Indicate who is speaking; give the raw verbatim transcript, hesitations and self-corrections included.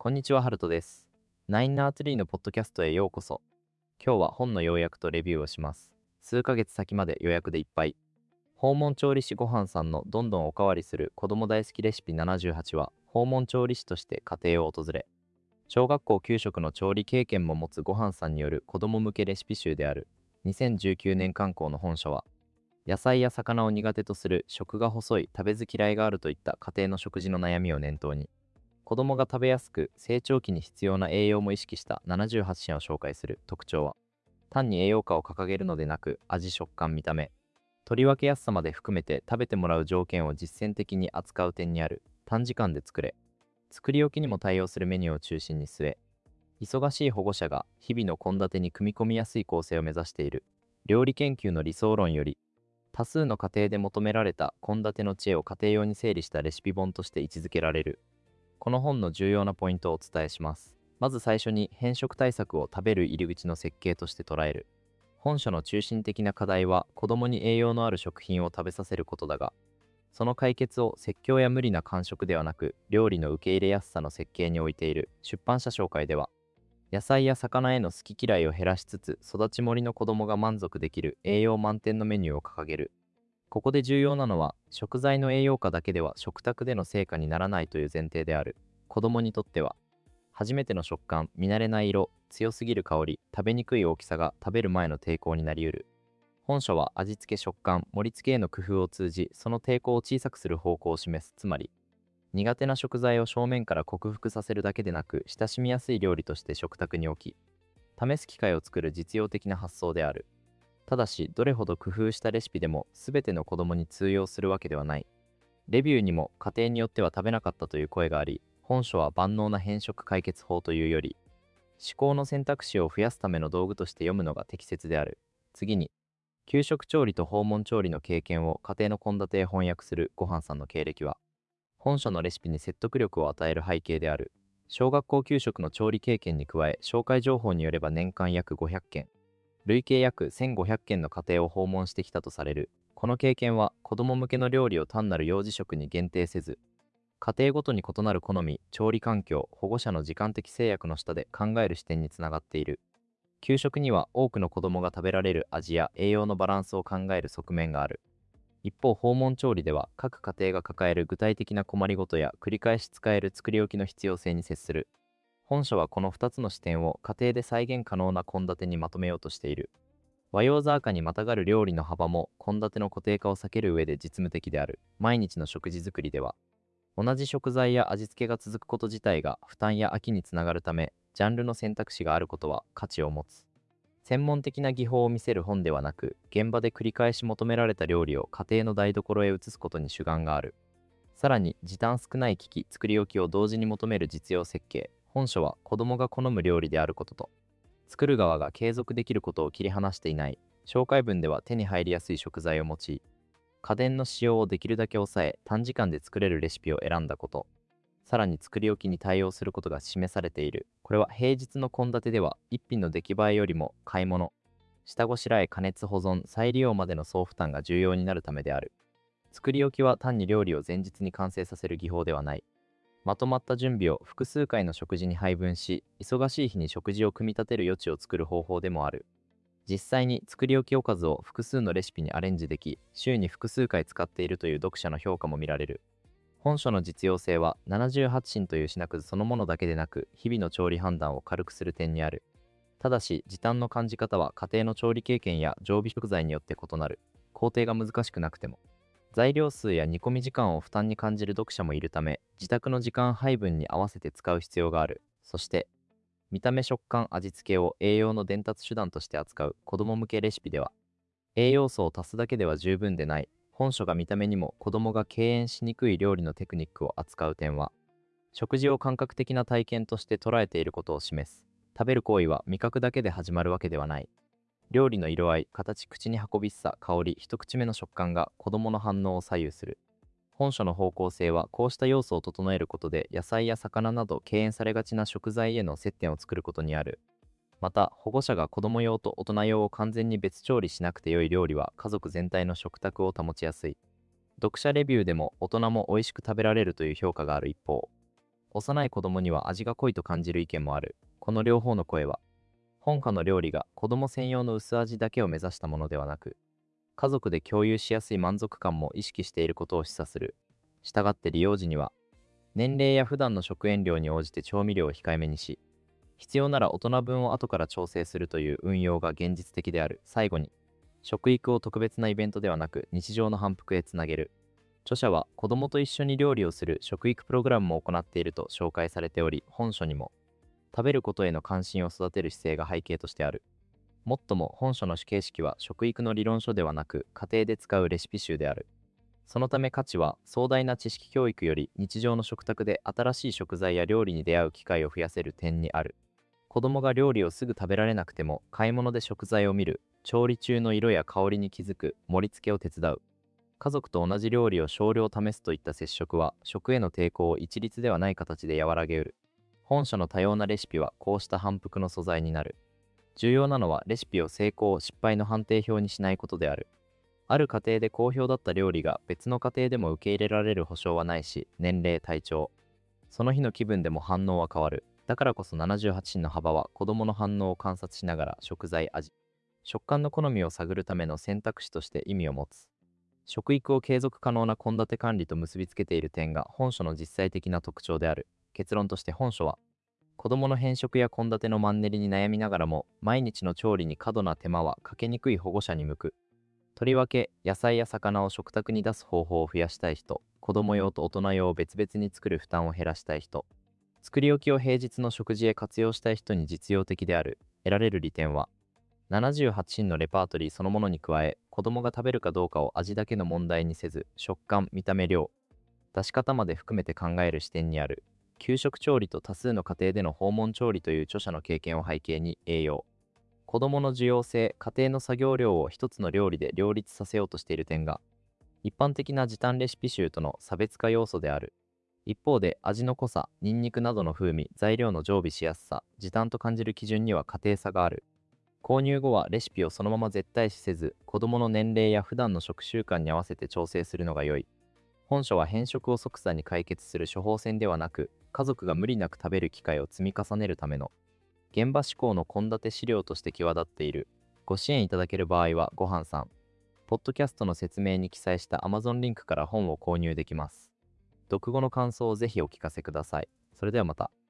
Speaker 1: こんにちは、ハルトです。ナインナーツリーのポッドキャストへようこそ。今日は本の要約とレビューをします。数ヶ月先まで予約でいっぱい。訪問調理師ごはんさんのどんどんおかわりする子供大好きレシピななじゅうはちは、訪問調理師として家庭を訪れ、小学校給食の調理経験も持つごはんさんによる子供向けレシピ集である。にせんじゅうきゅうねん刊行の本書は、野菜や魚を苦手とする、食が細い、食べず嫌いがあるといった家庭の食事の悩みを念頭に、子供が食べやすく成長期に必要な栄養も意識したななじゅうはち品を紹介する。特徴は、単に栄養価を掲げるのでなく、味、食感、見た目、取り分けやすさまで含めて食べてもらう条件を実践的に扱う点にある。短時間で作れ、作り置きにも対応するメニューを中心に据え、忙しい保護者が日々の献立に組み込みやすい構成を目指している。料理研究の理想論より、多数の家庭で求められた献立の知恵を家庭用に整理したレシピ本として位置づけられる。この本の重要なポイントをお伝えします。まず最初に、変色対策を食べる入り口の設計として捉える。本書の中心的な課題は、子供に栄養のある食品を食べさせることだが、その解決を説教や無理な間食ではなく、料理の受け入れやすさの設計に置いている。出版社紹介では、野菜や魚への好き嫌いを減らしつつ、育ち盛りの子供が満足できる栄養満点のメニューを掲げる。ここで重要なのは、食材の栄養価だけでは食卓での成果にならないという前提である。子供にとっては、初めての食感、見慣れない色、強すぎる香り、食べにくい大きさが食べる前の抵抗になりうる。本書は味付け、食感、盛り付けへの工夫を通じ、その抵抗を小さくする方向を示す。つまり、苦手な食材を正面から克服させるだけでなく、親しみやすい料理として食卓に置き、試す機会を作る実用的な発想である。ただし、どれほど工夫したレシピでも全ての子供に通用するわけではない。レビューにも家庭によっては食べなかったという声があり、本書は万能な変色解決法というより、思考の選択肢を増やすための道具として読むのが適切である。次に、給食調理と訪問調理の経験を家庭の献立へ翻訳するごはんさんの経歴は、本書のレシピに説得力を与える背景である。小学校給食の調理経験に加え、紹介情報によれば年間約ごひゃっけん、累計約せんごひゃっけんの家庭を訪問してきたとされる。この経験は、子供向けの料理を単なる幼児食に限定せず、家庭ごとに異なる好み、調理環境、保護者の時間的制約の下で考える視点につながっている。給食には多くの子供が食べられる味や栄養のバランスを考える側面がある。一方、訪問調理では各家庭が抱える具体的な困りごとや繰り返し使える作り置きの必要性に接する。本書はこのふたつの視点を家庭で再現可能な献立にまとめようとしている。和洋雑貨にまたがる料理の幅も献立の固定化を避ける上で実務的である。毎日の食事作りでは、同じ食材や味付けが続くこと自体が負担や飽きにつながるため、ジャンルの選択肢があることは価値を持つ。専門的な技法を見せる本ではなく、現場で繰り返し求められた料理を家庭の台所へ移すことに主眼がある。さらに、時短少ない機器、作り置きを同時に求める実用設計。本書は子供が好む料理であることと、作る側が継続できることを切り離していない。紹介文では手に入りやすい食材を用い、家電の使用をできるだけ抑え、短時間で作れるレシピを選んだこと、さらに作り置きに対応することが示されている。これは平日の献立では一品の出来栄えよりも買い物、下ごしらえ、加熱保存、再利用までの総負担が重要になるためである。作り置きは単に料理を前日に完成させる技法ではない。まとまった準備を複数回の食事に配分し、忙しい日に食事を組み立てる余地を作る方法でもある。実際に作り置きおかずを複数のレシピにアレンジでき、週に複数回使っているという読者の評価も見られる。本書の実用性はななじゅうはち品という品くずそのものだけでなく、日々の調理判断を軽くする点にある。ただし、時短の感じ方は家庭の調理経験や常備食材によって異なる。工程が難しくなくても、材料数や煮込み時間を負担に感じる読者もいるため、自宅の時間配分に合わせて使う必要がある。そして、見た目、食感、味付けを栄養の伝達手段として扱う子供向けレシピでは、栄養素を足すだけでは十分でない。本書が見た目にも子供が敬遠しにくい料理のテクニックを扱う点は、食事を感覚的な体験として捉えていることを示す。食べる行為は味覚だけで始まるわけではない。料理の色合い、形、口に運びしさ、香り、一口目の食感が子供の反応を左右する。本書の方向性は、こうした要素を整えることで野菜や魚など敬遠されがちな食材への接点を作ることにある。また、保護者が子供用と大人用を完全に別調理しなくて良い料理は家族全体の食卓を保ちやすい。読者レビューでも大人も美味しく食べられるという評価がある一方、 幼い子供には味が濃いと感じる意見もある。この両方の声は、本家の料理が子供専用の薄味だけを目指したものではなく、家族で共有しやすい満足感も意識していることを示唆する。したがって利用時には、年齢や普段の食塩量に応じて調味料を控えめにし、必要なら大人分を後から調整するという運用が現実的である。最後に、食育を特別なイベントではなく日常の反復へつなげる。著者は子供と一緒に料理をする食育プログラムも行っていると紹介されており、本書にも食べることへの関心を育てる姿勢が背景としてある。もっとも本書の主形式は食育の理論書ではなく家庭で使うレシピ集である。そのため価値は壮大な知識教育より日常の食卓で新しい食材や料理に出会う機会を増やせる点にある。子供が料理をすぐ食べられなくても買い物で食材を見る、調理中の色や香りに気づく、盛り付けを手伝う。家族と同じ料理を少量試すといった接触は食への抵抗を一律ではない形で和らげうる。本書の多様なレシピはこうした反復の素材になる。重要なのはレシピを成功・失敗の判定表にしないことである。ある家庭で好評だった料理が別の家庭でも受け入れられる保証はないし、年齢、体調、その日の気分でも反応は変わる。だからこそななじゅうはち品の幅は子供の反応を観察しながら食材、味、食感の好みを探るための選択肢として意味を持つ。食育を継続可能な献立管理と結びつけている点が本書の実際的な特徴である。結論として本書は、子供の偏食や献立のマンネリに悩みながらも、毎日の調理に過度な手間はかけにくい保護者に向く。とりわけ、野菜や魚を食卓に出す方法を増やしたい人、子供用と大人用を別々に作る負担を減らしたい人、作り置きを平日の食事へ活用したい人に実用的である。得られる利点は、ななじゅうはち品のレパートリーそのものに加え、子供が食べるかどうかを味だけの問題にせず、食感、見た目、量、出し方まで含めて考える視点にある。給食調理と多数の家庭での訪問調理という著者の経験を背景に、栄養、子供の需要性、家庭の作業量を一つの料理で両立させようとしている点が、一般的な時短レシピ集との差別化要素である。一方で、味の濃さ、ニンニクなどの風味、材料の常備しやすさ、時短と感じる基準には家庭差がある。購入後はレシピをそのまま絶対視せず、子供の年齢や普段の食習慣に合わせて調整するのが良い。本書は偏食を即座に解決する処方箋ではなく、家族が無理なく食べる機会を積み重ねるための現場志向の献立資料として際立っている。ご支援いただける場合は、ごはんさん、ポッドキャストの説明に記載した Amazon リンクから本を購入できます。読後の感想をぜひお聞かせください。それではまた。